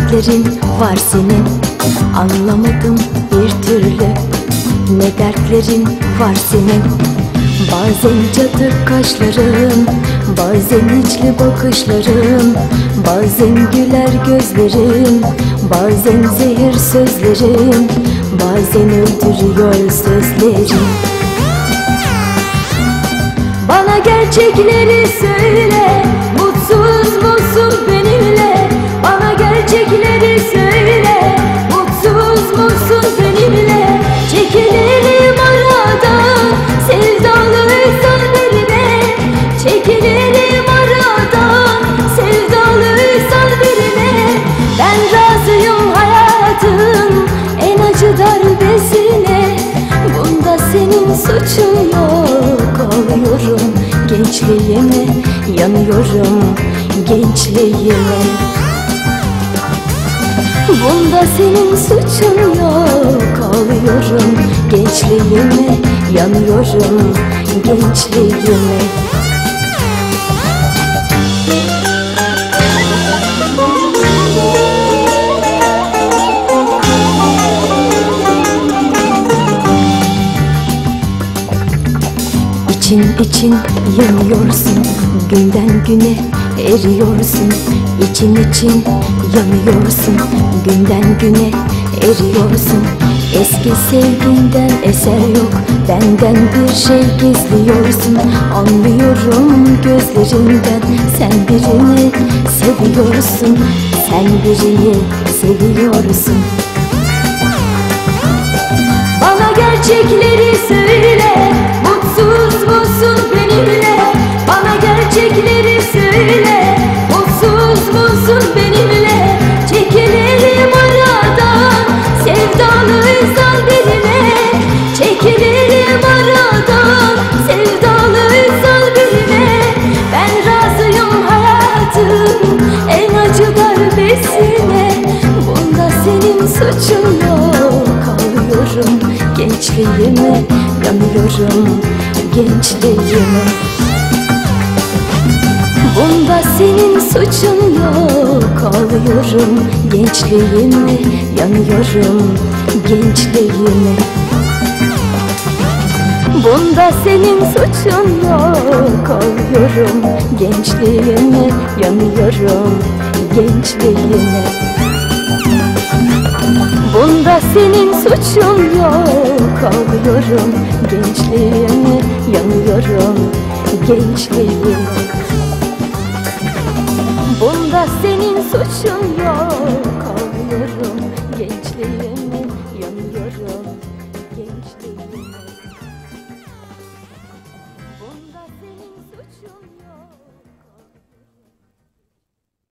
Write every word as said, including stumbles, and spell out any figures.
dertlerin var senin, anlamadım bir türlü. Ne dertlerin var senin? Bazen çatık kaşların, bazen içli bakışların, bazen güler gözlerin, bazen zehir sözlerin, bazen öldürüyor sözlerin. Bana gerçekleri söyle, mutsuz musun benimle? Bana gerçekleri söyle, mutsuz musun benimle? Çekilirim aradan, sevdalıysan birine. Çekilirim aradan, sevdalıysan birine. Ben razıyım hayatın en acı darbesine. Bunda senin suçun yok. Ağlıyorum gençliğime, yanıyorum gençliğime. Bunda senin suçun yok. Ağlıyorum gençliğime, yanıyorum gençliğime. İçin için yanıyorsun, günden güne eriyorsun. İçin için yanıyorsun, günden güne eriyorsun. Eski sevginden eser yok, benden bir şey gizliyorsun. Anlıyorum gözlerinden, sen birini seviyorsun. Sen birini seviyorsun. Bana gerçekleri söyle, mutsuz musun benimle? Bana gerçekleri söyle, mutsuz musun benimle? Çekilirim aradan, sevdalıysan birine. Çekilirim aradan, sevdalıysan birine. Ben razıyım hayatın en acı darbesine. Bunda senin suçun yok. Ağlıyorum gençliğime, yanıyorum gençliğime. Bunda senin suçun yok. Ağlıyorum gençliğime, yanıyorum gençliğime. Bunda senin suçun yok. Ağlıyorum gençliğime, yanıyorum gençliğime. Bunda senin suçun yok. Ağlıyorum gençliğime, yanıyorum gençliğime. Bunda senin suçun yok.